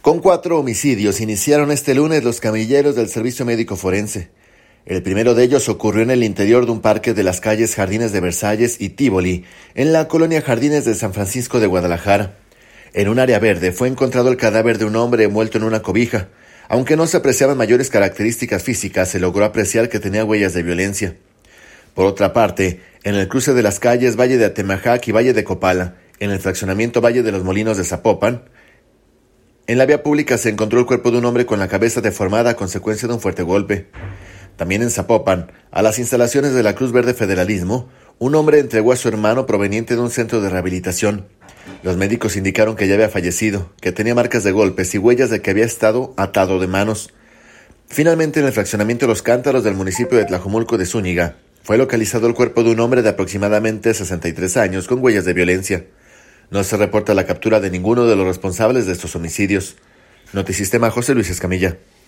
Con 4 homicidios iniciaron este lunes los camilleros del Servicio Médico Forense. El primero de ellos ocurrió en el interior de un parque de las calles Jardines de Versalles y Tívoli, en la colonia Jardines de San Francisco de Guadalajara. En un área verde fue encontrado el cadáver de un hombre envuelto en una cobija. Aunque no se apreciaban mayores características físicas, se logró apreciar que tenía huellas de violencia. Por otra parte, en el cruce de las calles Valle de Atemajac y Valle de Copala, en el fraccionamiento Valle de los Molinos de Zapopan, en la vía pública se encontró el cuerpo de un hombre con la cabeza deformada a consecuencia de un fuerte golpe. También en Zapopan, a las instalaciones de la Cruz Verde Federalismo, un hombre entregó a su hermano proveniente de un centro de rehabilitación. Los médicos indicaron que ya había fallecido, que tenía marcas de golpes y huellas de que había estado atado de manos. Finalmente, en el fraccionamiento Los Cántaros del municipio de Tlajomulco de Zúñiga, fue localizado el cuerpo de un hombre de aproximadamente 63 años con huellas de violencia. No se reporta la captura de ninguno de los responsables de estos homicidios. Notisistema, José Luis Escamilla.